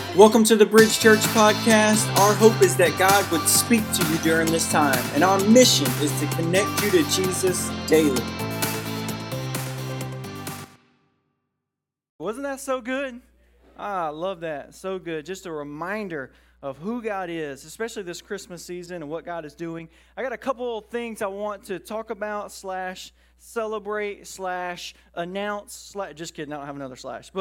Welcome to the Bridge Church Podcast. Our hope is that God would speak to you during this time, and our mission is to connect you to Jesus daily. Wasn't that so good? I love that. So good. Just a reminder of who God is, especially this Christmas season and what God is doing. I got a couple of things I want to talk about / celebrate / announce / just kidding, I don't have another /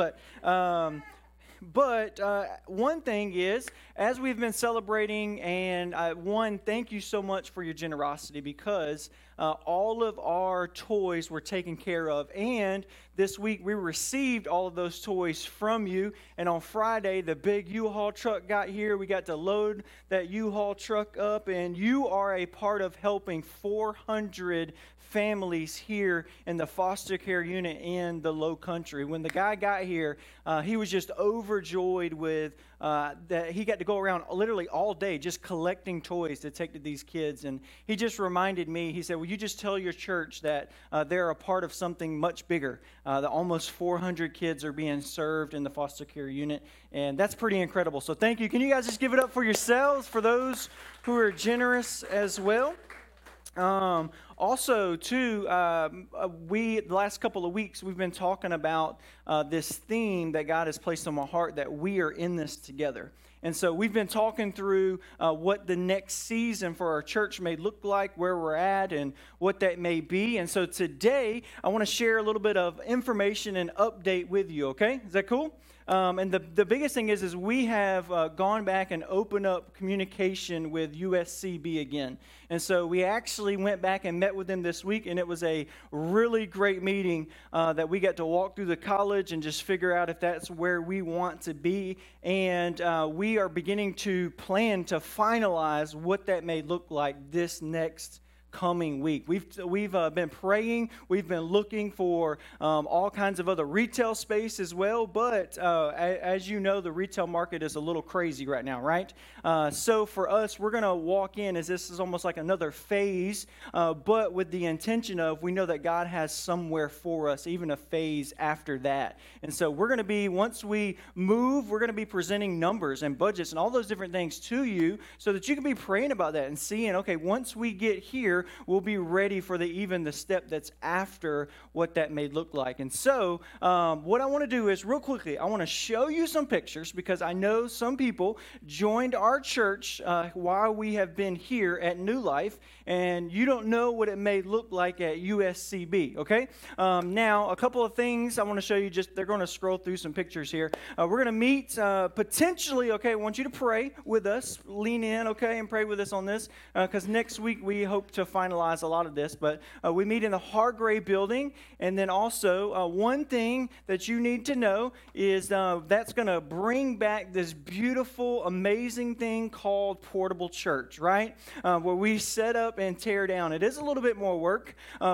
But one thing is, as we've been celebrating, and thank you so much for your generosity, because all of our toys were taken care of, and this week we received all of those toys from you, and on Friday the big U-Haul truck got here. We got to load that U-Haul truck up, and you are a part of helping 400 families here in the foster care unit in the Low Country. When the guy got here, he was just overjoyed with that he got to go around literally all day just collecting toys to take to these kids. And he just reminded me, he said, will you just tell your church that they're a part of something much bigger, that almost 400 kids are being served in the foster care unit. And that's pretty incredible. So thank you. Can you guys just give it up for yourselves, for those who are generous as well? Also, too, the last couple of weeks, we've been talking about this theme that God has placed on my heart, that we are in this together. And so we've been talking through what the next season for our church may look like, where we're at, and what that may be. And so today, I want to share a little bit of information and update with you, okay? Is that cool? And the biggest thing is we have gone back and opened up communication with USCB again. And so we actually went back and met with them this week, and it was a really great meeting that we got to walk through the college and just figure out if that's where we want to be. And we are beginning to plan to finalize what that may look like this next coming week. We've been praying. We've been looking for all kinds of other retail space as well. But as you know, the retail market is a little crazy right now, right? So for us, we're going to walk in as this is almost like another phase, but with the intention of we know that God has somewhere for us, even a phase after that. And so we're going to be, once we move, we're going to be presenting numbers and budgets and all those different things to you so that you can be praying about that and seeing, okay, once we get here, we'll be ready for the step that's after what that may look like. And so what I want to do is real quickly, I want to show you some pictures because I know some people joined our church while we have been here at New Life, and you don't know what it may look like at USCB, okay? Now, a couple of things I want to show you. They're going to scroll through some pictures here. We're going to meet potentially, okay, I want you to pray with us, lean in, okay, and pray with us on this because next week we hope to finalize a lot of this, but we meet in the Hargrave building. And then also one thing that you need to know is that's going to bring back this beautiful, amazing thing called Portable Church, right? Where we set up and tear down. It is a little bit more work,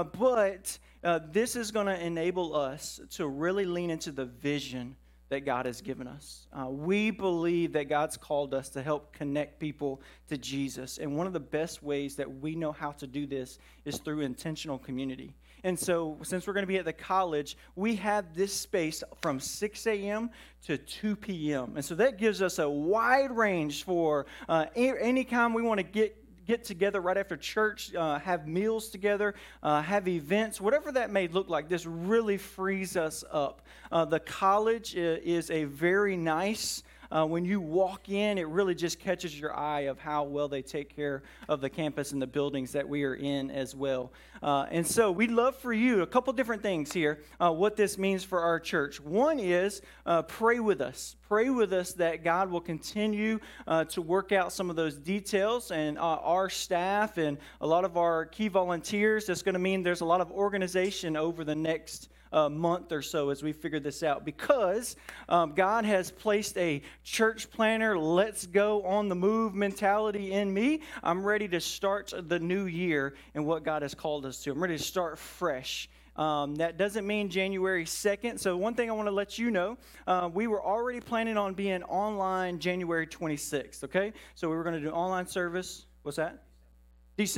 but this is going to enable us to really lean into the vision that God has given us. We believe that God's called us to help connect people to Jesus. And one of the best ways that we know how to do this is through intentional community. And so since we're going to be at the college, we have this space from 6 a.m. to 2 p.m. And so that gives us a wide range for any time we want to get together right after church, have meals together, have events, whatever that may look like. This really frees us up. The college is a very nice, when you walk in, it really just catches your eye of how well they take care of the campus and the buildings that we are in as well. And so we'd love for you, a couple different things here, what this means for our church. One is pray with us. Pray with us that God will continue to work out some of those details, and our staff and a lot of our key volunteers. That's going to mean there's a lot of organization over the next month or so as we figure this out, because God has placed a church planner, let's go on the move mentality in me. I'm ready to start the new year and what God has called us to. I'm ready to start fresh. That doesn't mean January 2nd. So one thing I want to let you know, we were already planning on being online January 26th, okay? So we were going to do online service. What's that? December.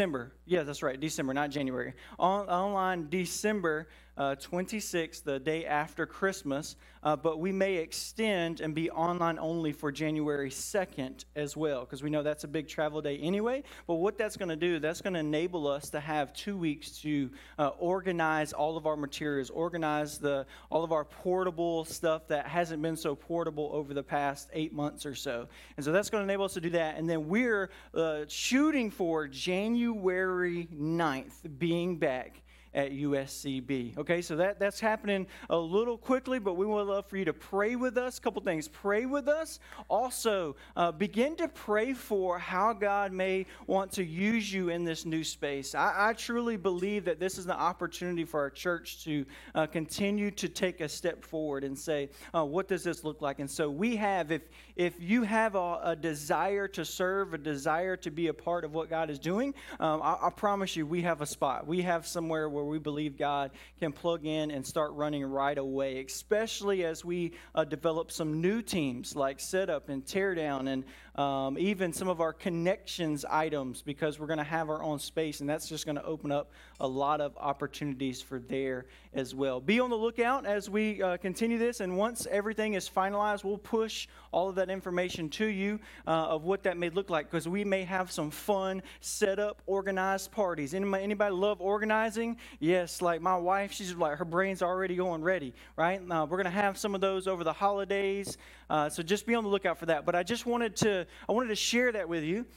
Yeah, that's right. December, not January. Online December 26th, the day after Christmas. But we may extend and be online only for January 2nd as well, because we know that's a big travel day anyway. But what that's going to do, that's going to enable us to have 2 weeks to organize all of our materials, organize all of our portable stuff that hasn't been so portable over the past 8 months or so. And so that's going to enable us to do that. And then we're shooting for January 9th being back at USCB. Okay, so that's happening a little quickly, but we would love for you to pray with us. A couple things. Pray with us. Also, begin to pray for how God may want to use you in this new space. I truly believe that this is an opportunity for our church to continue to take a step forward and say, what does this look like? And so we have, if you have a desire to serve, a desire to be a part of what God is doing, I promise you we have a spot. We have somewhere where we believe God can plug in and start running right away, especially as we develop some new teams like Setup and Teardown and even some of our connections items, because we're going to have our own space, and that's just going to open up a lot of opportunities for there as well. Be on the lookout as we continue this, and once everything is finalized, we'll push all of that information to you of what that may look like, because we may have some fun setup organized parties. Anybody love organizing? Yes, like my wife, she's like, her brain's already going ready, right? We're going to have some of those over the holidays, so just be on the lookout for that. But I wanted to share that with you,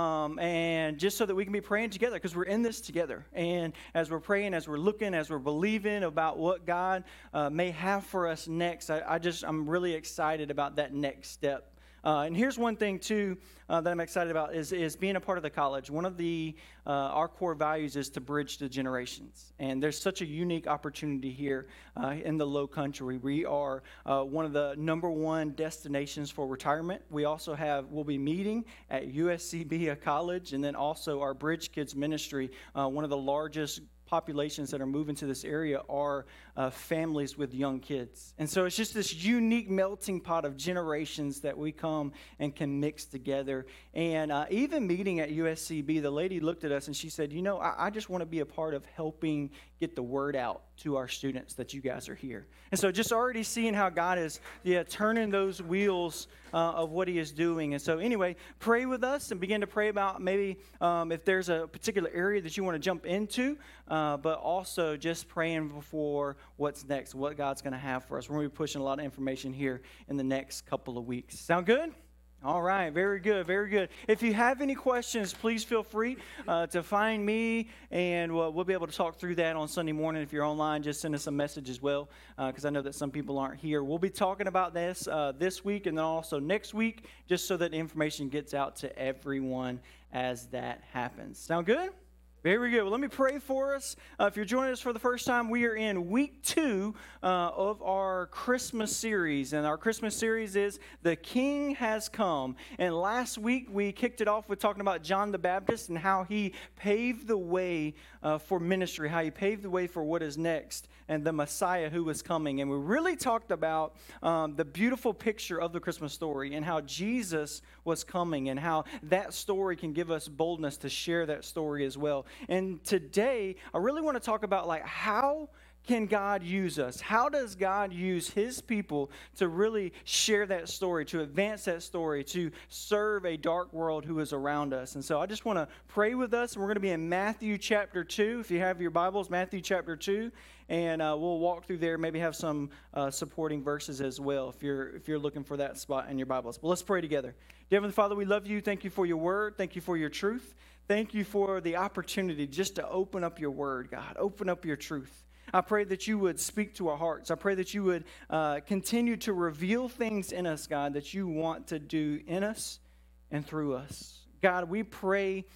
and just so that we can be praying together, because we're in this together. And as we're praying, as we're looking, as we're believing about what God may have for us next, I'm really excited about that next step. And here's one thing, too, that I'm excited about is being a part of the college. One of our core values is to bridge the generations. And there's such a unique opportunity here in the Low Country. We are one of the number one destinations for retirement. We also we'll be meeting at USCB College, and then also our Bridge Kids Ministry, one of the largest populations that are moving to this area are families with young kids. And so it's just this unique melting pot of generations that we come and can mix together. And even meeting at USCB, the lady looked at us and she said, I just want to be a part of helping get the word out to our students that you guys are here. And so just already seeing how God is turning those wheels of what he is doing. And so anyway, pray with us and begin to pray about maybe if there's a particular area that you want to jump into, but also just praying for what's next, what God's going to have for us. We're going to be pushing a lot of information here in the next couple of weeks. Sound good? All right, very good, very good. If you have any questions, please feel free to find me, and we'll be able to talk through that on Sunday morning. If you're online, just send us a message as well, because I know that some people aren't here. We'll be talking about this week and then also next week, just so that information gets out to everyone as that happens. Sound good? Very good. Well, let me pray for us. If you're joining us for the first time, we are in week 2 of our Christmas series. And our Christmas series is The King Has Come. And last week, we kicked it off with talking about John the Baptist and how he paved the way for ministry, how he paved the way for what is next, and the Messiah who was coming. And we really talked about the beautiful picture of the Christmas story and how Jesus was coming and how that story can give us boldness to share that story as well. And today, I really want to talk about how can God use us? How does God use his people to really share that story, to advance that story, to serve a dark world who is around us? And so I just want to pray with us. And we're going to be in Matthew chapter 2. If you have your Bibles, Matthew chapter 2. And we'll walk through there, maybe have some supporting verses as well if you're looking for that spot in your Bibles. But let's pray together. Dear Heavenly Father, we love you. Thank you for your word. Thank you for your truth. Thank you for the opportunity just to open up your word, God. Open up your truth. I pray that you would speak to our hearts. I pray that you would continue to reveal things in us, God, that you want to do in us and through us. God, we pray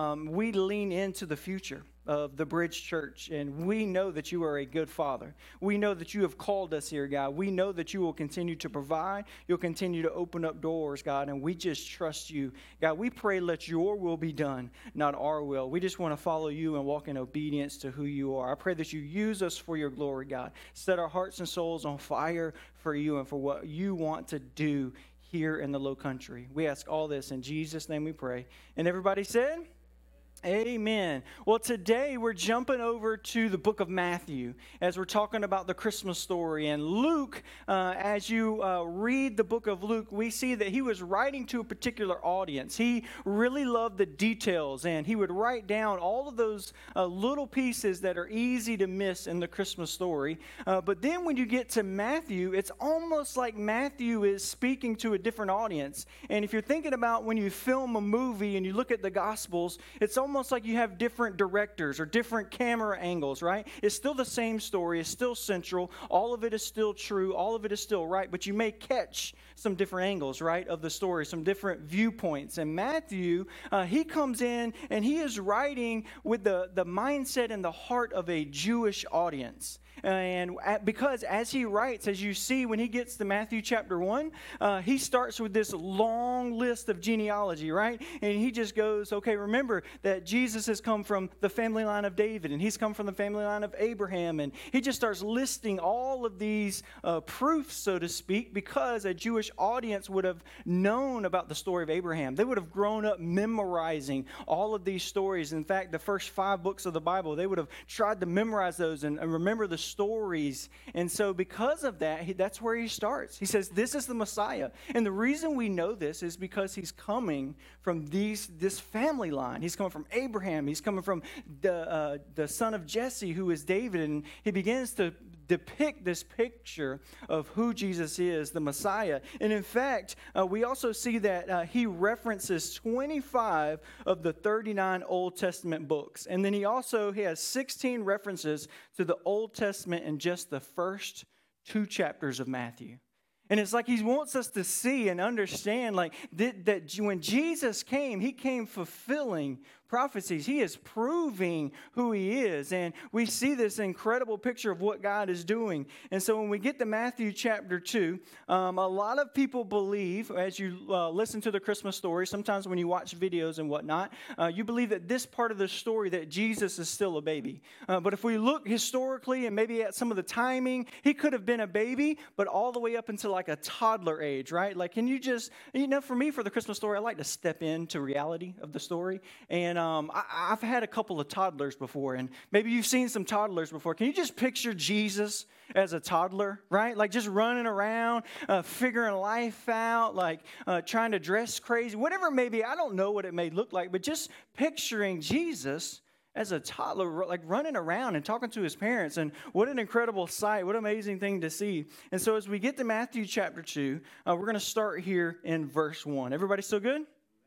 we lean into the future of the Bridge Church, and we know that you are a good Father. We know that you have called us here, God. We know that you will continue to provide. You'll continue to open up doors, God, and we just trust you. God, we pray let your will be done, not our will. We just want to follow you and walk in obedience to who you are. I pray that you use us for your glory, God. Set our hearts and souls on fire for you and for what you want to do here in the Low Country. We ask all this in Jesus' name we pray. And everybody said, Amen. Well, today we're jumping over to the book of Matthew as we're talking about the Christmas story. And Luke, as you read the book of Luke, we see that he was writing to a particular audience. He really loved the details, and he would write down all of those little pieces that are easy to miss in the Christmas story. But then when you get to Matthew, it's almost like Matthew is speaking to a different audience. And if you're thinking about when you film a movie and you look at the Gospels, it's almost like you have different directors or different camera angles, right? It's still the same story. It's still central. All of it is still true. All of it is still right. But you may catch some different angles, right, of the story, some different viewpoints. And Matthew, he comes in and he is writing with the mindset and the heart of a Jewish audience. And because as he writes, as you see when he gets to Matthew chapter 1, he starts with this long list of genealogy, right? And he just goes, okay, remember that Jesus has come from the family line of David, and he's come from the family line of Abraham. And he just starts listing all of these proofs, so to speak, because a Jewish audience would have known about the story of Abraham. They would have grown up memorizing all of these stories. In fact, the first 5 books of the Bible, they would have tried to memorize those and remember the stories. And so because of that, that's where he starts. He says, this is the Messiah. And the reason we know this is because he's coming from this family line. He's coming from Abraham. He's coming from the son of Jesse, who is David. And he begins to depict this picture of who Jesus is, the Messiah. And in fact, we also see that he references 25 of the 39 Old Testament books. And then he has 16 references to the Old Testament in just the first 2 chapters of Matthew. And it's like he wants us to see and understand like that when Jesus came, he came fulfilling prophecies. He is proving who he is. And we see this incredible picture of what God is doing. And so when we get to Matthew chapter 2, a lot of people believe, as you listen to the Christmas story, sometimes when you watch videos and whatnot, you believe that this part of the story that Jesus is still a baby. But if we look historically and maybe at some of the timing, he could have been a baby, but all the way up until like a toddler age, right? Like, can you just, for me, for the Christmas story, I like to step into reality of the story. And I've had a couple of toddlers before, and maybe you've seen some toddlers before. Can you just picture Jesus as a toddler, right? Like just running around, figuring life out, like trying to dress crazy, whatever it may be. I don't know what it may look like, but just picturing Jesus as a toddler, like running around and talking to his parents. And what an incredible sight. What an amazing thing to see. And so as we get to Matthew chapter 2, we're going to start here in verse 1. Everybody still good?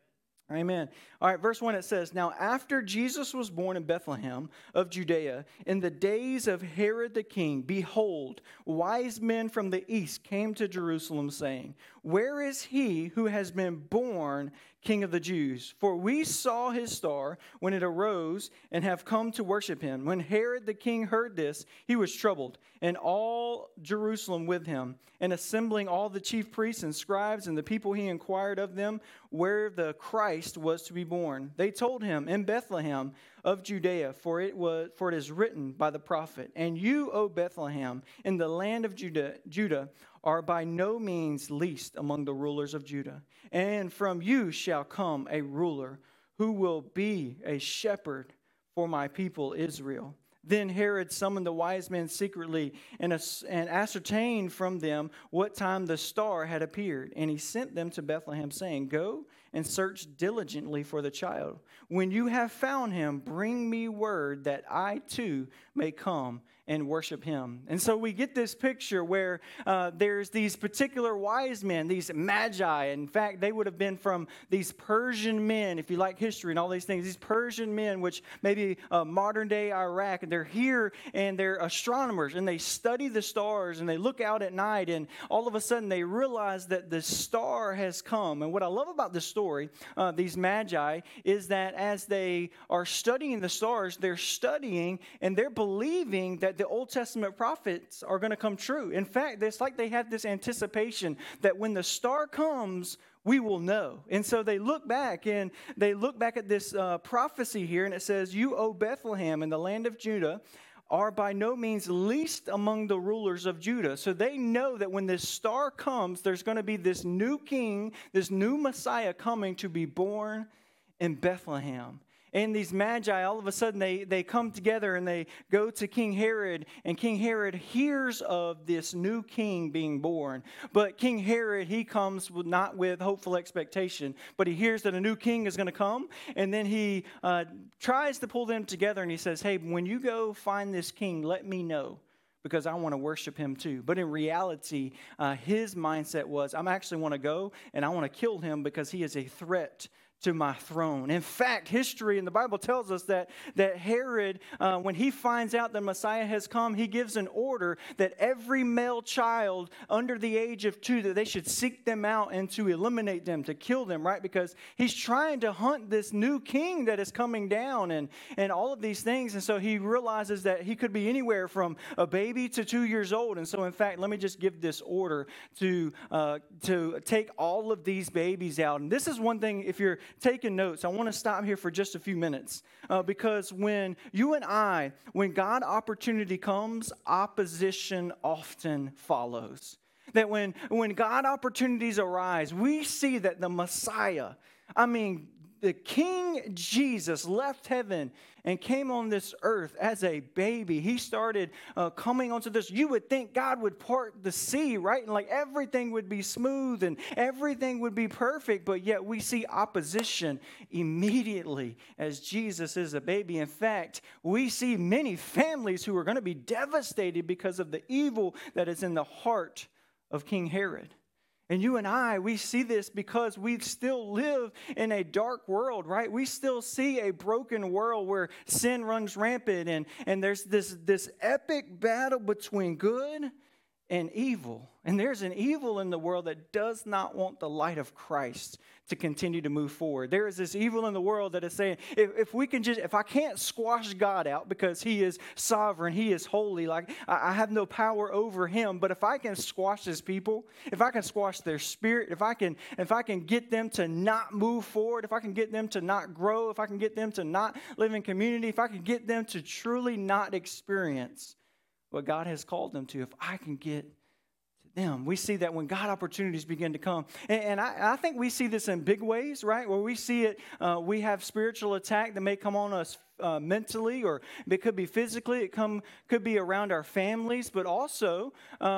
Amen. All right, verse 1, it says, Now after Jesus was born in Bethlehem of Judea, in the days of Herod the king, behold, wise men from the east came to Jerusalem, saying, Where is he who has been born King of the Jews? For we saw his star when it arose and have come to worship him. When Herod the king heard this, he was troubled, and all Jerusalem with him. And assembling all the chief priests and scribes and the people, he inquired of them where the Christ was to be born. They told him, In Bethlehem of Judea, for it is written by the prophet, And you, O Bethlehem, in the land of Judah, are by no means least among the rulers of Judah. And from you shall come a ruler who will be a shepherd for my people Israel. Then Herod summoned the wise men secretly and ascertained from them what time the star had appeared. And he sent them to Bethlehem, saying, Go and search diligently for the child. When you have found him, bring me word that I too may come and worship him. And so we get this picture where there's these particular wise men, these magi. In fact, they would have been from these Persian men, if you like history and all these things, these Persian men, which maybe modern day Iraq, and they're here and they're astronomers and they study the stars and they look out at night, and all of a sudden they realize that the star has come. And what I love about this story, these magi, is that as they are studying the stars, they're studying and they're believing that the Old Testament prophets are going to come true. In fact, it's like they have this anticipation that when the star comes, we will know. And so they look back at this prophecy here, and it says, You, O Bethlehem, in the land of Judah, are by no means least among the rulers of Judah. So they know that when this star comes, there's going to be this new king, this new Messiah coming to be born in Bethlehem. And these magi, all of a sudden, they come together and they go to King Herod. And King Herod hears of this new king being born. But King Herod, he comes not with hopeful expectation, but he hears that a new king is going to come. And then he tries to pull them together and he says, hey, when you go find this king, let me know, because I want to worship him too. But in reality, his mindset was, I actually want to go and I want to kill him because he is a threat to my throne. In fact, history in the Bible tells us that Herod, when he finds out that Messiah has come, he gives an order that every male child under the age of 2, that they should seek them out and to eliminate them, to kill them, right? Because he's trying to hunt this new king that is coming down and all of these things. And so he realizes that he could be anywhere from a baby to 2 years old. And so in fact, let me just give this order to take all of these babies out. And this is one thing, if you're taking notes, I want to stop here for just a few minutes because when you and I, when God opportunity comes, opposition often follows. That when God opportunities arise, we see that the Messiah, the King Jesus left heaven and came on this earth as a baby. He started coming onto this. You would think God would part the sea, right? And like everything would be smooth and everything would be perfect. But yet we see opposition immediately as Jesus is a baby. In fact, we see many families who are going to be devastated because of the evil that is in the heart of King Herod. And you and I, we see this because we still live in a dark world, right? We still see a broken world where sin runs rampant and there's this epic battle between good and evil. And there's an evil in the world that does not want the light of Christ to continue to move forward. There is this evil in the world that is saying, if I can't squash God out because he is sovereign, he is holy, like I have no power over him, but if I can squash his people, if I can squash their spirit, if I can get them to not move forward, if I can get them to not grow, if I can get them to not live in community, if I can get them to truly not experience what God has called them to, if I can get them. We see that when God opportunities begin to come. And I think we see this in big ways, right? Where we see it, we have spiritual attack that may come on us mentally, or it could be physically, could be around our families, but also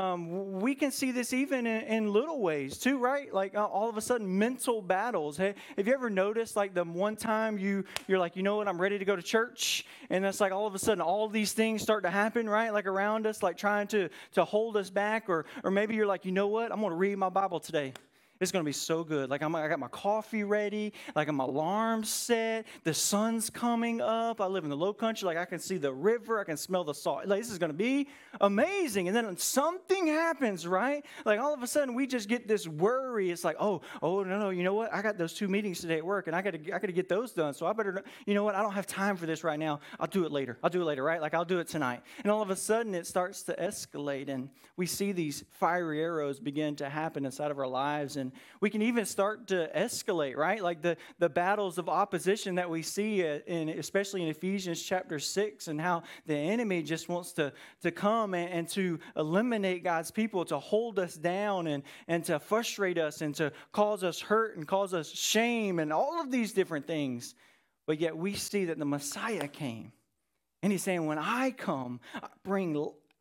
we can see this even in little ways too, right? Like all of a sudden mental battles. Hey, have you ever noticed like the one time you're like, you know what, I'm ready to go to church, and that's like all of a sudden all these things start to happen, right? Like around us, like trying to hold us back, or maybe you're like, you know what, I'm going to read my Bible today. It's going to be so good. Like I got my coffee ready. Like my alarm's set. The sun's coming up. I live in the low country. Like I can see the river. I can smell the salt. Like this is going to be amazing. And then something happens, right? Like all of a sudden we just get this worry. It's like, oh no. You know what? I got those 2 meetings today at work, and I got to get those done. So I better. You know what? I don't have time for this right now. I'll do it later. Right? Like I'll do it tonight. And all of a sudden it starts to escalate, and we see these fiery arrows begin to happen inside of our lives. And we can even start to escalate, right? Like the battles of opposition that we see, especially in Ephesians chapter 6, and how the enemy just wants to come and to eliminate God's people, to hold us down and to frustrate us and to cause us hurt and cause us shame and all of these different things. But yet we see that the Messiah came. And he's saying, when I come, I bring,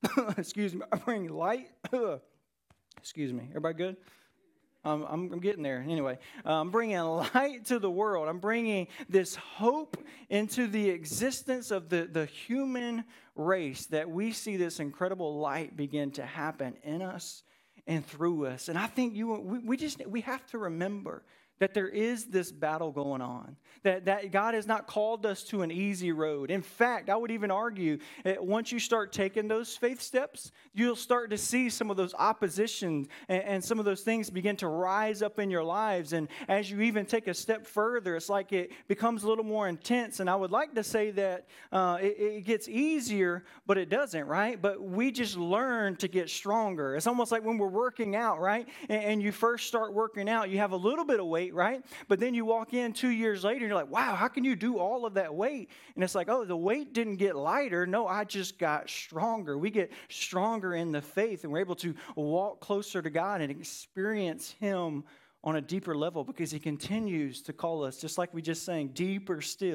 I bring light. Excuse me. Everybody good? I'm getting there. Anyway, I'm bringing light to the world. I'm bringing this hope into the existence of the human race, that we see this incredible light begin to happen in us and through us. And I think we have to remember that there is this battle going on, that God has not called us to an easy road. In fact, I would even argue that once you start taking those faith steps, you'll start to see some of those oppositions and some of those things begin to rise up in your lives. And as you even take a step further, it's like it becomes a little more intense. And I would like to say that it gets easier, but it doesn't, right? But we just learn to get stronger. It's almost like when we're working out, right? And you first start working out, you have a little bit of weight, right? But then you walk in 2 years later and you're like, wow, how can you do all of that weight? And it's like, oh, the weight didn't get lighter. No, I just got stronger. We get stronger in the faith, and we're able to walk closer to God and experience him on a deeper level, because he continues to call us, just like we just sang, deeper still.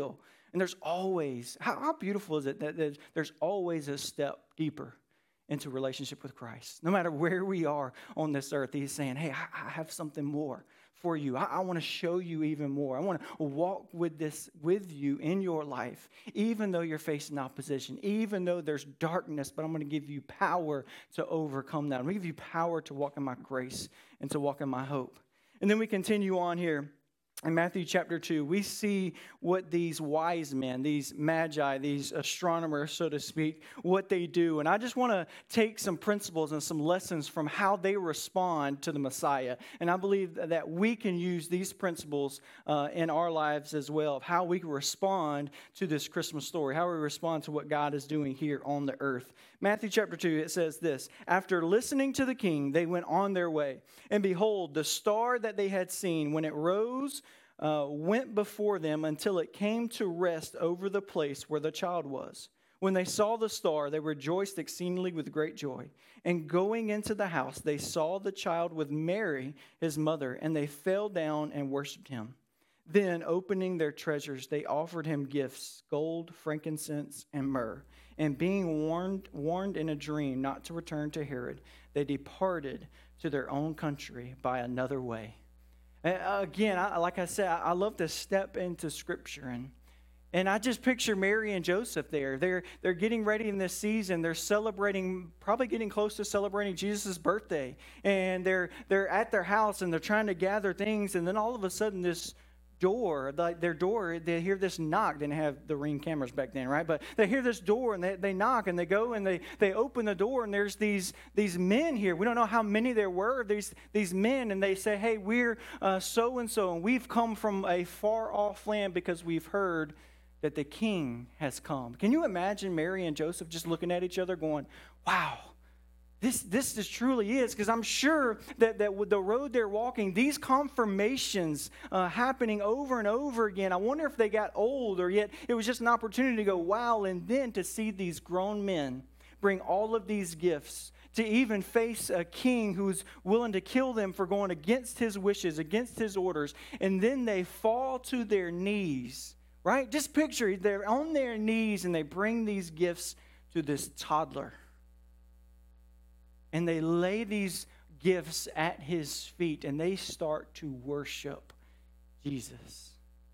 And there's always, how beautiful is it that there's always a step deeper into relationship with Christ. No matter where we are on this earth, he's saying, hey, I have something more for you. I want to show you even more. I want to walk with you in your life, even though you're facing opposition, even though there's darkness, but I'm going to give you power to overcome that. I'm going to give you power to walk in my grace and to walk in my hope. And then we continue on here. In Matthew chapter 2, we see what these wise men, these magi, these astronomers, so to speak, what they do. And I just want to take some principles and some lessons from how they respond to the Messiah. And I believe that we can use these principles in our lives as well, of how we can respond to this Christmas story, how we respond to what God is doing here on the earth. Matthew chapter 2, it says this: after listening to the king, they went on their way. And behold, the star that they had seen, when it rose, went before them until it came to rest over the place where the child was. When they saw the star, they rejoiced exceedingly with great joy. And going into the house, they saw the child with Mary, his mother, and they fell down and worshipped him. Then, opening their treasures, they offered him gifts, gold, frankincense, and myrrh. And being warned in a dream not to return to Herod, they departed to their own country by another way. Again, like I said, I love to step into Scripture, and I just picture Mary and Joseph there. They're getting ready in this season. They're celebrating, probably getting close to celebrating Jesus' birthday, and they're at their house and they're trying to gather things, and then all of a sudden this door, their door, they hear this knock. They didn't have the Ring cameras back then, right? But they hear this door and they knock and they go and they open the door, and there's these men here. We don't know how many there were, these men, and they say, hey, we're so-and-so, and we've come from a far-off land because we've heard that the king has come. Can you imagine Mary and Joseph just looking at each other going, wow, This just truly is, because I'm sure that with the road they're walking, these confirmations happening over and over again, I wonder if they got old, or yet it was just an opportunity to go, wow, and then to see these grown men bring all of these gifts, to even face a king who's willing to kill them for going against his wishes, against his orders, and then they fall to their knees, right? Just picture, they're on their knees and they bring these gifts to this toddler. And they lay these gifts at his feet, and they start to worship Jesus.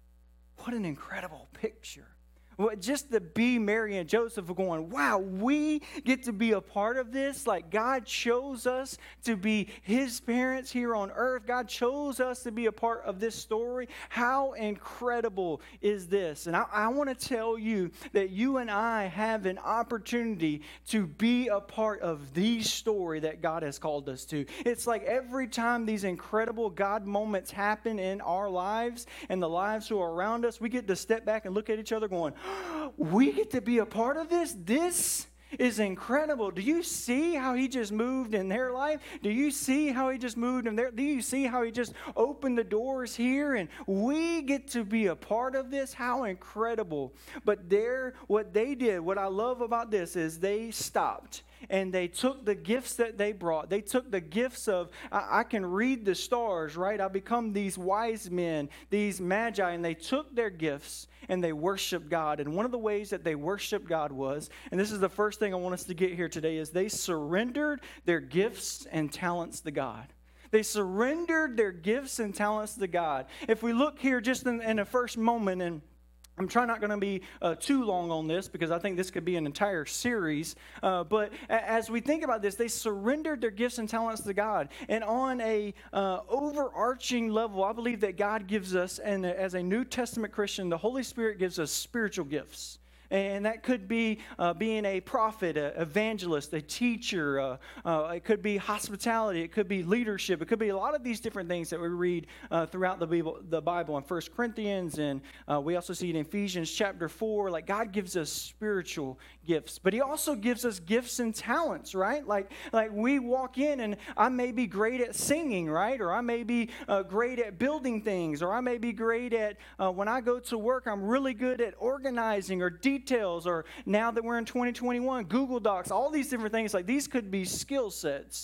What an incredible picture. Well, just to be Mary and Joseph going, wow, we get to be a part of this. Like, God chose us to be his parents here on earth. God chose us to be a part of this story. How incredible is this? And I want to tell you that you and I have an opportunity to be a part of the story that God has called us to. It's like every time these incredible God moments happen in our lives and the lives who are around us, we get to step back and look at each other going, we get to be a part of this? This is incredible. Do you see how he just moved in their life? Do you see how he just moved in there? Do you see how he just opened the doors here? And we get to be a part of this? How incredible. But what they did, what I love about this is they stopped. And they took the gifts that they brought. They took the gifts of, I can read the stars, right? I become these wise men, these magi, and they took their gifts and they worshiped God. And one of the ways that they worshiped God was, and this is the first thing I want us to get here today, is they surrendered their gifts and talents to God. They surrendered their gifts and talents to God. If we look here just in the first moment, and I'm trying not going to be too long on this because I think this could be an entire series. But as we think about this, they surrendered their gifts and talents to God. And on a overarching level, I believe that God gives us, and as a New Testament Christian, the Holy Spirit gives us spiritual gifts. And that could be being a prophet, an evangelist, a teacher. It could be hospitality. It could be leadership. It could be a lot of these different things that we read throughout the Bible in 1 Corinthians. And we also see it in Ephesians chapter 4. Like, God gives us spiritual gifts. But he also gives us gifts and talents, right? Like we walk in and I may be great at singing, right? Or I may be great at building things. Or I may be great at, when I go to work, I'm really good at organizing or details, or now that we're in 2021, Google Docs, all these different things. Like, these could be skill sets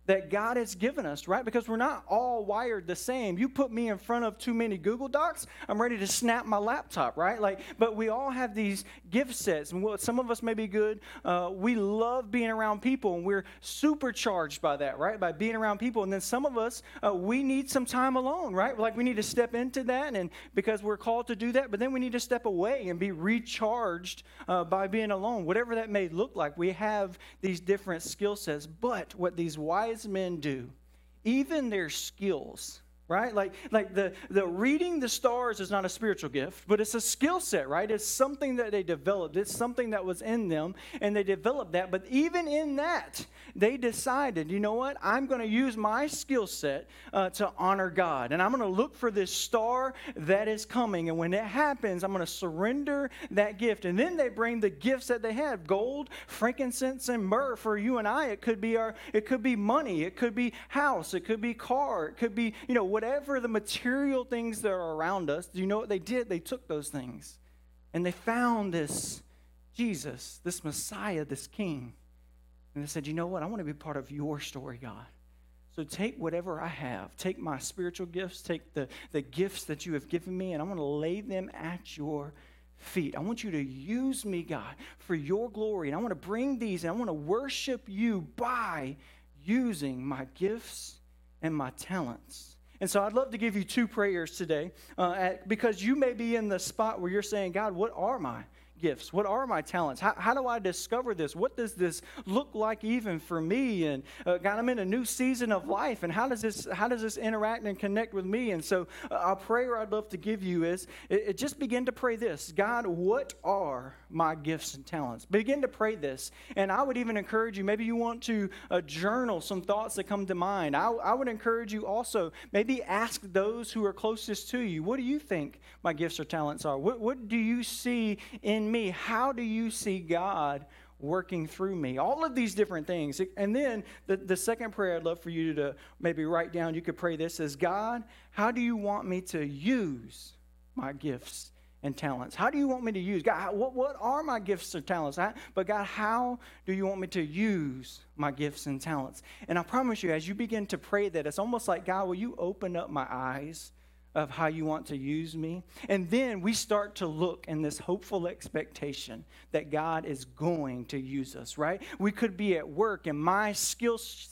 that God has given us, right? Because we're not all wired the same. You put me in front of too many Google Docs, I'm ready to snap my laptop, right? But we all have these gift sets, and some of us may be good. We love being around people, and we're supercharged by that, right? By being around people. And then some of us, we need some time alone, right? Like we need to step into that, and because we're called to do that, but then we need to step away and be recharged by being alone, whatever that may look like. We have these different skill sets, but what these wise men do, even their skills, right? Like the reading the stars is not a spiritual gift, but it's a skill set, right? It's something that they developed. It's something that was in them, and they developed that. But even in that, they decided, you know what? I'm going to use my skill set to honor God, and I'm going to look for this star that is coming. And when it happens, I'm going to surrender that gift. And then they bring the gifts that they have: gold, frankincense, and myrrh. For you and I, it could be money, it could be house, it could be car, it could be, whatever the material things that are around us. Do you know what they did? They took those things and they found this Jesus, this Messiah, this King. And they said, you know what? I want to be part of your story, God. So take whatever I have. Take my spiritual gifts. Take the gifts that you have given me, and I want to lay them at your feet. I want you to use me, God, for your glory. And I want to bring these, and I want to worship you by using my gifts and my talents. And so I'd love to give you two prayers today because you may be in the spot where you're saying, God, what are my gifts? What are my talents? How do I discover this? What does this look like even for me? And God, I'm in a new season of life, and how does this interact and connect with me? And so a prayer I'd love to give you is just begin to pray this: God, what are my gifts and talents? Begin to pray this. And I would even encourage you, maybe you want to journal some thoughts that come to mind. I would encourage you also, maybe ask those who are closest to you, what do you think my gifts or talents are? What do you see in me? How do you see God working through me? All of these different things. And then the second prayer I'd love for you to maybe write down, you could pray this as: God, how do you want me to use my gifts and talents? How do you want me to use? God, what are my gifts and talents? But God, how do you want me to use my gifts and talents? And I promise you, as you begin to pray that, it's almost like, God, will you open up my eyes of how you want to use me? And then we start to look in this hopeful expectation that God is going to use us, right? We could be at work, and my skill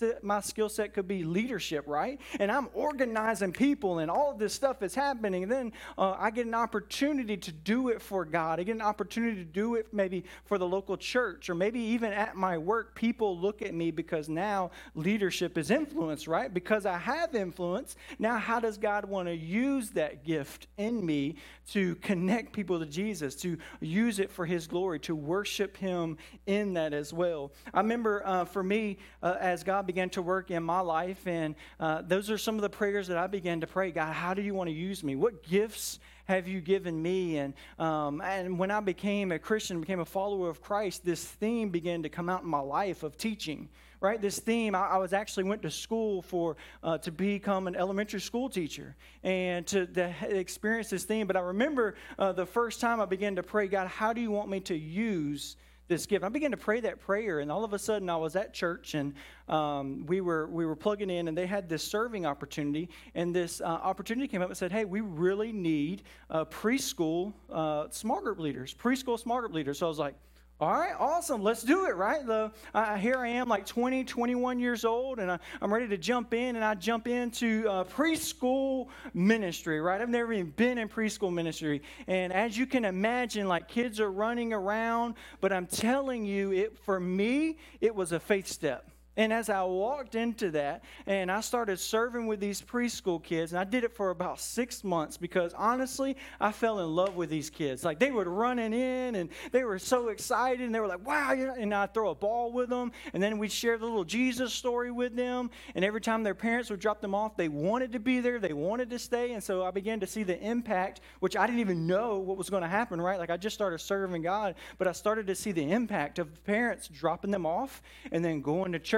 set could be leadership, right? And I'm organizing people, and all of this stuff is happening. And then I get an opportunity to do it for God. I get an opportunity to do it maybe for the local church, or maybe even at my work, people look at me because now leadership is influence, right? Because I have influence. Now, how does God want to use that gift in me to connect people to Jesus, to use it for his glory, to worship him in that as well? I remember for me, as God began to work in my life, and those are some of the prayers that I began to pray. God, how do you want to use me? What gifts have you given me? And when I became a Christian, became a follower of Christ, this theme began to come out in my life of teaching. Right, this theme, I went to school to become an elementary school teacher and to experience this theme. But I remember the first time I began to pray, God, how do you want me to use this gift? I began to pray that prayer, and all of a sudden I was at church, and we were plugging in, and they had this serving opportunity, and this opportunity came up and said, hey, we really need preschool small group leaders. So I was like, all right, awesome. Let's do it, right? Here I am, like 20, 21 years old, and I'm ready to jump in, and I jump into preschool ministry, right? I've never even been in preschool ministry. And as you can imagine, like, kids are running around, but I'm telling you, for me, it was a faith step. And as I walked into that, and I started serving with these preschool kids, and I did it for about 6 months because, honestly, I fell in love with these kids. Like, they would running in, and they were so excited, and they were like, wow, and I'd throw a ball with them, and then we'd share the little Jesus story with them, and every time their parents would drop them off, they wanted to be there, they wanted to stay, and so I began to see the impact, which I didn't even know what was going to happen, right? Like, I just started serving God, but I started to see the impact of parents dropping them off and then going to church.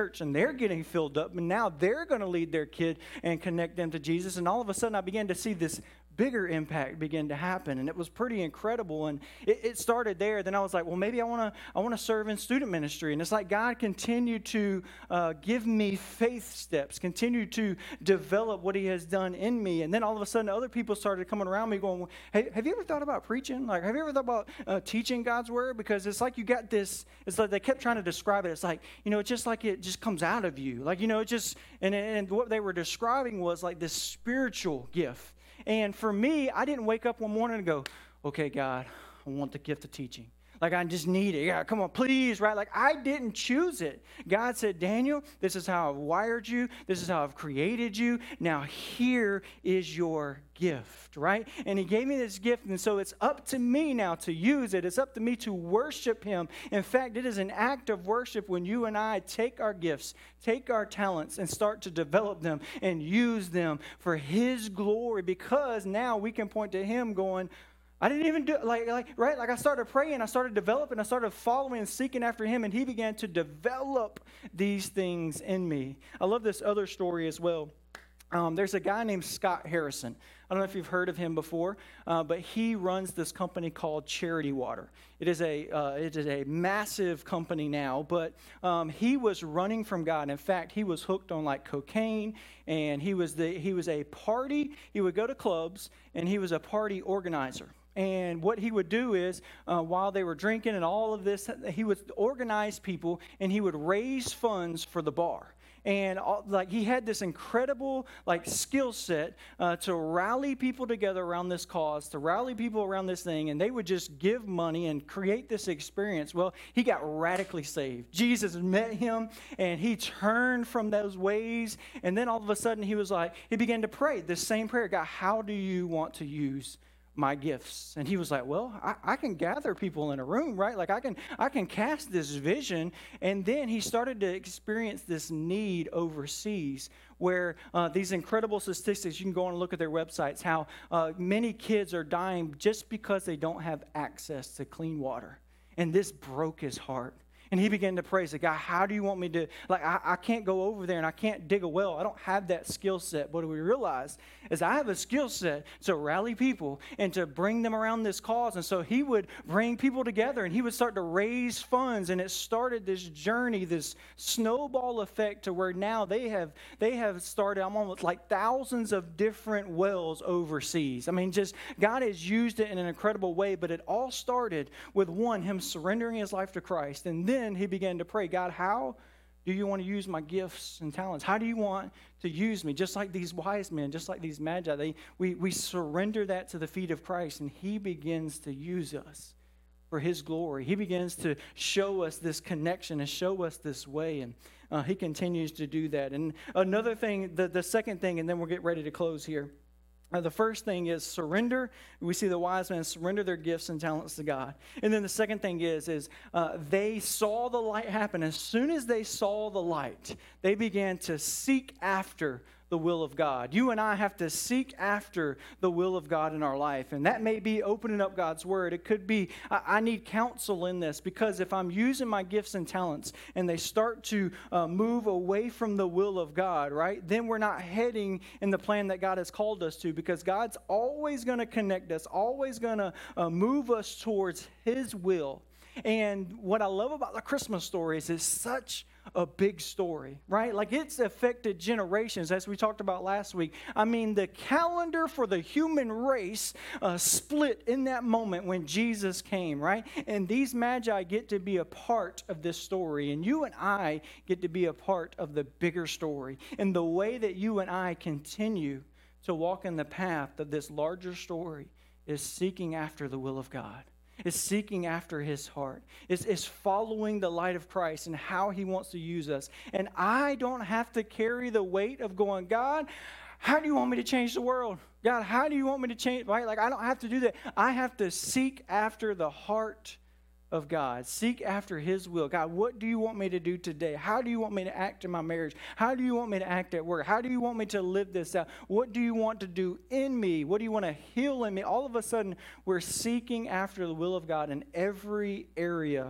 church, and they're getting filled up, and now they're going to lead their kid and connect them to Jesus. And all of a sudden, I began to see this bigger impact begin to happen, and it was pretty incredible. And it started there. Then I was like, well, maybe I want to serve in student ministry. And it's like God continued to give me faith steps, continue to develop what He has done in me. And then all of a sudden, other people started coming around me going, hey, have you ever thought about preaching? Like, have you ever thought about teaching God's word? Because it's like you got this. It's like they kept trying to describe it. It's like, it's just like it just comes out of you. Like, it just and what they were describing was like this spiritual gift. And for me, I didn't wake up one morning and go, okay, God, I want the gift of teaching. Like, I just need it. Yeah, come on, please, right? Like, I didn't choose it. God said, Daniel, this is how I've wired you. This is how I've created you. Now, here is your gift, right? And He gave me this gift, and so it's up to me now to use it. It's up to me to worship Him. In fact, it is an act of worship when you and I take our gifts, take our talents, and start to develop them and use them for His glory, because now we can point to Him going, I didn't even do right? Like I started praying, I started developing, I started following and seeking after Him, and He began to develop these things in me. I love this other story as well. There's a guy named Scott Harrison. I don't know if you've heard of him before, but he runs this company called Charity Water. It is a massive company now, but he was running from God. In fact, he was hooked on like cocaine, and he was a party. He would go to clubs, and he was a party organizer. And what he would do is, while they were drinking and all of this, he would organize people, and he would raise funds for the bar. And he had this incredible skill set to rally people together around this cause, to rally people around this thing, and they would just give money and create this experience. Well, he got radically saved. Jesus met him, and he turned from those ways, and then all of a sudden he began to pray this same prayer: God, how do you want to use my gifts? And he was like, well, I can gather people in a room, right? Like I can cast this vision. And then he started to experience this need overseas, where these incredible statistics, you can go on and look at their websites, how many kids are dying just because they don't have access to clean water. And this broke his heart. And he began to pray, say, God, how do you want me to, I can't go over there and I can't dig a well. I don't have that skill set. But what we realized is I have a skill set to rally people and to bring them around this cause. And so he would bring people together, and he would start to raise funds. And it started this journey, this snowball effect, to where now they have started almost like thousands of different wells overseas. I mean, just God has used it in an incredible way. But it all started with him surrendering his life to Christ. And then he began to pray, God, how do you want to use my gifts and talents? How do you want to use me? Just like these wise men, just like these magi, we surrender that to the feet of Christ, and he begins to use us for his glory. He begins to show us this connection and show us this way, and he continues to do that. And another thing, the second thing, and then we'll get ready to close here. The first thing is surrender. We see the wise men surrender their gifts and talents to God. And then the second thing is they saw the light happen. As soon as they saw the light, they began to seek after the will of God. You and I have to seek after the will of God in our life. And that may be opening up God's word. It could be, I need counsel in this, because if I'm using my gifts and talents and they start to move away from the will of God, right, then we're not heading in the plan that God has called us to, because God's always going to connect us, always going to move us towards his will. And what I love about the Christmas story is it's such a big story, right? Like, it's affected generations, as we talked about last week. I mean, the calendar for the human race split in that moment when Jesus came, right? And these magi get to be a part of this story, and you and I get to be a part of the bigger story. And the way that you and I continue to walk in the path of this larger story is seeking after the will of God. Is seeking after his heart. Is following the light of Christ and how he wants to use us. And I don't have to carry the weight of going, God, how do you want me to change the world? God, how do you want me to change? Right? Like, I don't have to do that. I have to seek after the heart of God. Seek after his will. God, what do you want me to do today? How do you want me to act in my marriage? How do you want me to act at work? How do you want me to live this out? What do you want to do in me? What do you want to heal in me? All of a sudden, we're seeking after the will of God in every area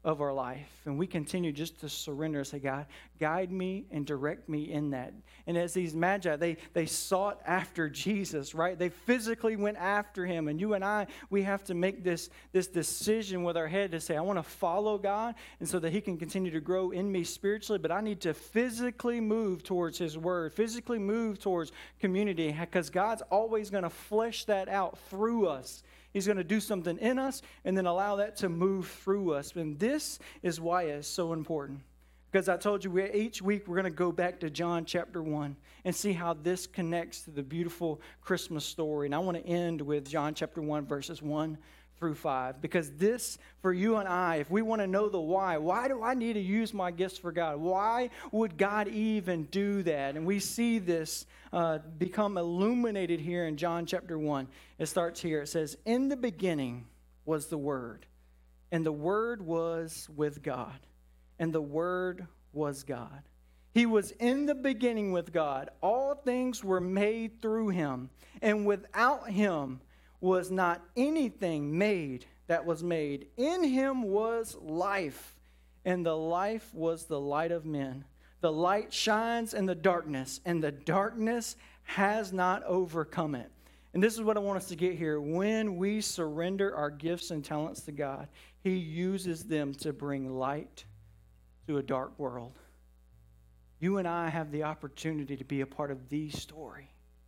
of our life. And we continue just to surrender and say, God, guide me and direct me in that. And as these magi, they sought after Jesus, right? They physically went after him. And you and I, we have to make this decision with our head to say, I want to follow God, and so that he can continue to grow in me spiritually, but I need to physically move towards his word, physically move towards community, because God's always going to flesh that out through us. He's going to do something in us and then allow that to move through us. And this is why it's so important. Because I told you each week we're going to go back to John chapter 1 and see how this connects to the beautiful Christmas story. And I want to end with John chapter 1, verses 1 through 5. Because this, for you and I, if we want to know the why do I need to use my gifts for God? Why would God even do that? And we see this become illuminated here in John chapter 1. It starts here. It says, in the beginning was the Word, and the Word was with God, and the Word was God. He was in the beginning with God. All things were made through him, and without him was not anything made that was made. In him was life, and the life was the light of men. The light shines in the darkness, and the darkness has not overcome it. And this is what I want us to get here. When we surrender our gifts and talents to God, he uses them to bring light to a dark world. You and I have the opportunity to be a part of the story.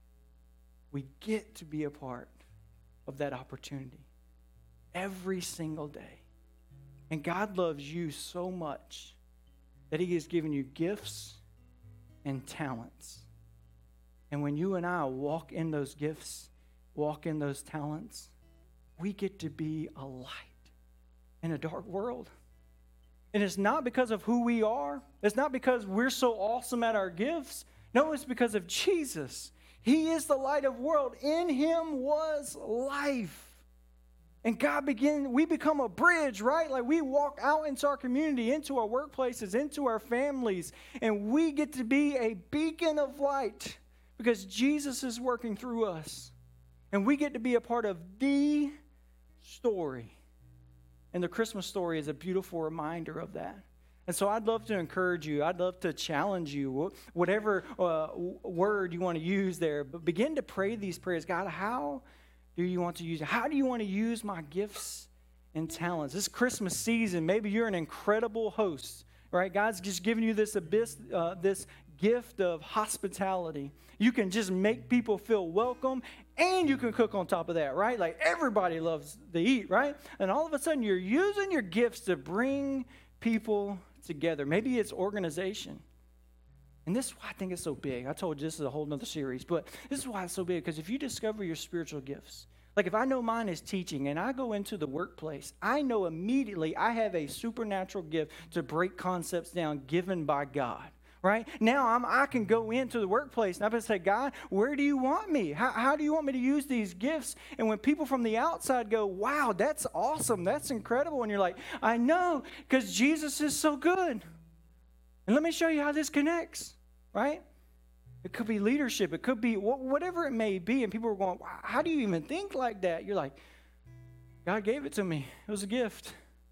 We get to be a part of that opportunity every single day. And God loves you so much that he has given you gifts and talents. And when you and I walk in those gifts, walk in those talents, we get to be a light in a dark world. And it's not because of who we are. It's not because we're so awesome at our gifts. No, it's because of Jesus. He is the light of the world. In him was life. And we become a bridge, right? Like we walk out into our community, into our workplaces, into our families, and we get to be a beacon of light because Jesus is working through us. And we get to be a part of the story. And the Christmas story is a beautiful reminder of that. And so I'd love to encourage you. I'd love to challenge you, whatever word you want to use there. But begin to pray these prayers. God, how do you want to use it? How do you want to use my gifts and talents? This Christmas season, maybe you're an incredible host, right? God's just giving you this gift of hospitality. You can just make people feel welcome, and you can cook on top of that, right? Like everybody loves to eat, right? And all of a sudden, you're using your gifts to bring people together. Maybe it's organization. And this is why I think it's so big. I told you this is a whole nother series, but this is why it's so big, because if you discover your spiritual gifts, like if I know mine is teaching and I go into the workplace, I know immediately I have a supernatural gift to break concepts down given by God. Right? Now I can go into the workplace and I can say, God, where do you want me? How do you want me to use these gifts? And when people from the outside go, wow, that's awesome. That's incredible. And you're like, I know, because Jesus is so good. And let me show you how this connects, right? It could be leadership. It could be whatever it may be. And people are going, wow, how do you even think like that? You're like, God gave it to me. It was a gift.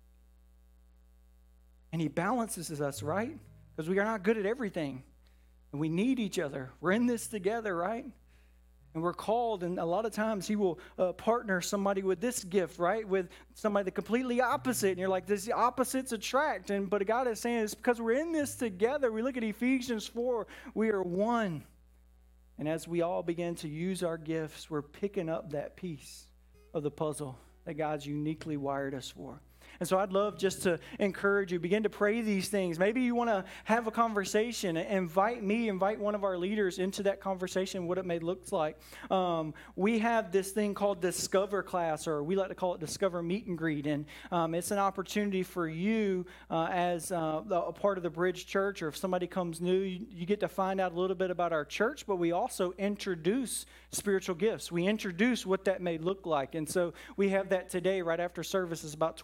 And he balances us, right? Because we are not good at everything. And we need each other. We're in this together, right? And we're called, and a lot of times he will partner somebody with this gift, right? With somebody the completely opposite. And you're like, these opposites attract. But God is saying it's because we're in this together. We look at Ephesians 4, we are one. And as we all begin to use our gifts, we're picking up that piece of the puzzle that God's uniquely wired us for. And so I'd love just to encourage you, begin to pray these things. Maybe you want to have a conversation. Invite one of our leaders into that conversation, what it may look like. We have this thing called Discover Class, or we like to call it Discover Meet and Greet. And it's an opportunity for you as a part of the Bridge Church, or if somebody comes new, you get to find out a little bit about our church, but we also introduce spiritual gifts. We introduce what that may look like. And so we have that today right after service. It's about 20 minutes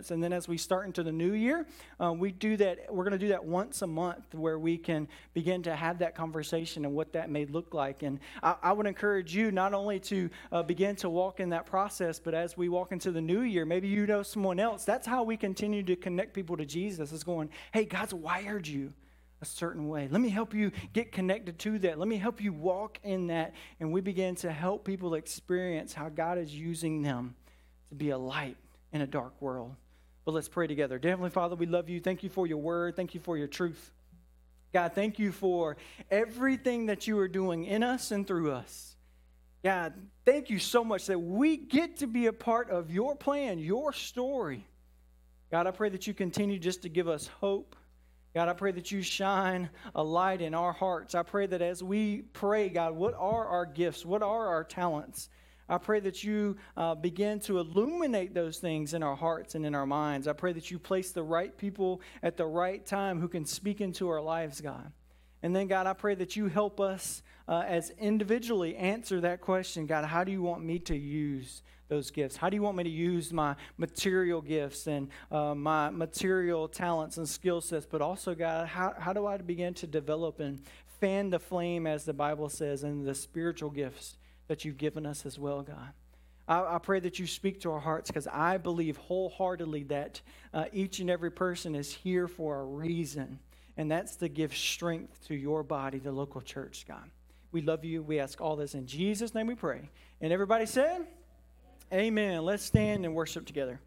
moments. And then as we start into the new year, we're going to do that once a month where we can begin to have that conversation and what that may look like. And I would encourage you not only to begin to walk in that process, but as we walk into the new year, maybe you know someone else. That's how we continue to connect people to Jesus, is going, hey, God's wired you a certain way. Let me help you get connected to that. Let me help you walk in that. And we begin to help people experience how God is using them to be a light in a dark world. But let's pray together. Dear Heavenly Father, we love you. Thank you for your word. Thank you for your truth. God, thank you for everything that you are doing in us and through us. God, thank you so much that we get to be a part of your plan, your story. God, I pray that you continue just to give us hope. God, I pray that you shine a light in our hearts. I pray that as we pray, God, what are our gifts? What are our talents? I pray that you begin to illuminate those things in our hearts and in our minds. I pray that you place the right people at the right time who can speak into our lives, God. And then, God, I pray that you help us as individually answer that question. God, how do you want me to use those gifts? How do you want me to use my material gifts and my material talents and skill sets? But also, God, how do I begin to develop and fan the flame, as the Bible says, in the spiritual gifts that you've given us as well, God? I pray that you speak to our hearts, because I believe wholeheartedly that each and every person is here for a reason, and that's to give strength to your body, the local church, God. We love you. We ask all this in Jesus' name we pray. And everybody said, amen. Let's stand and worship together.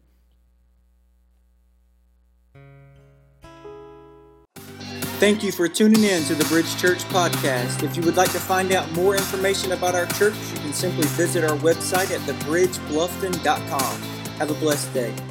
Thank you for tuning in to the Bridge Church podcast. If you would like to find out more information about our church, you can simply visit our website at thebridgebluffton.com. Have a blessed day.